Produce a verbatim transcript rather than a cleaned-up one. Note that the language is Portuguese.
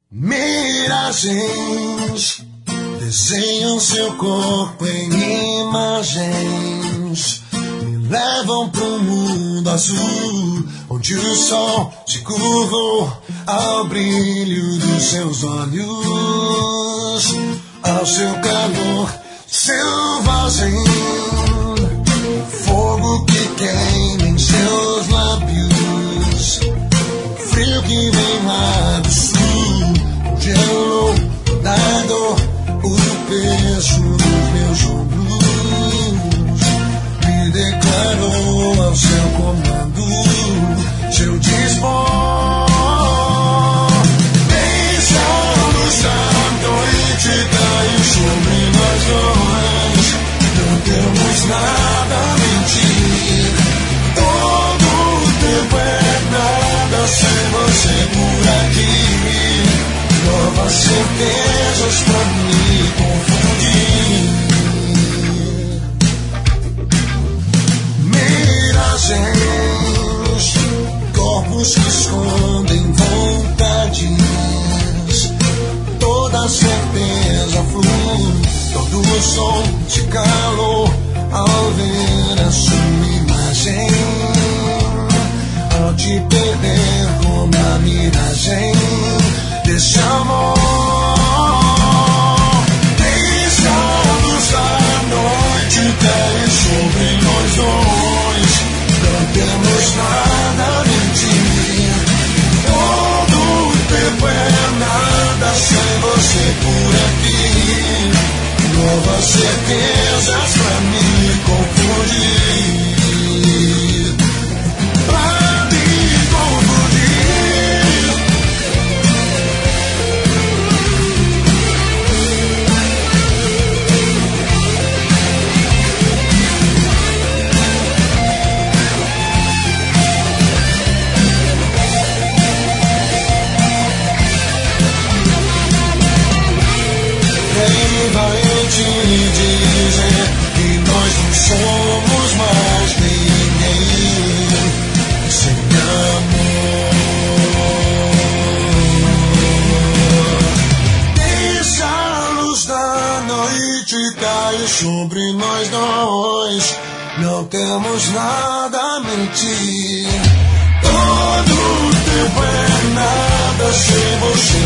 Miragens desenham seu corpo em imagens, me levam pro mundo azul, onde o sol se curvou ao brilho dos seus olhos, ao seu calor selvagem, o fogo que queima em seus lábios, o frio que vem lá do sul, gelou da dor, o peso nos meus ombros, me declarou ao seu comando, seu dispor. Deixa a luz da noite cair sobre nós dois, não temos nada a mentir, todo o tempo é nada sem você por aqui. Novas certezas pra me confundir. Miragens, corpos que escondem vontades, toda certeza flui, todo o som se calou ao ver a sua imagem, ao te perder como a miragem desse amor. Deixa a luz da noite cair sobre nós dois, não temos nada a mentir, todo o tempo é nada sem você por aqui, novas certezas pra me confundir, pra me confundir. Vai te dizer que nós não somos mais ninguém sem amor. Deixa a luz da noite cair sobre nós dois, não temos nada a mentir, todo o tempo é nada sem você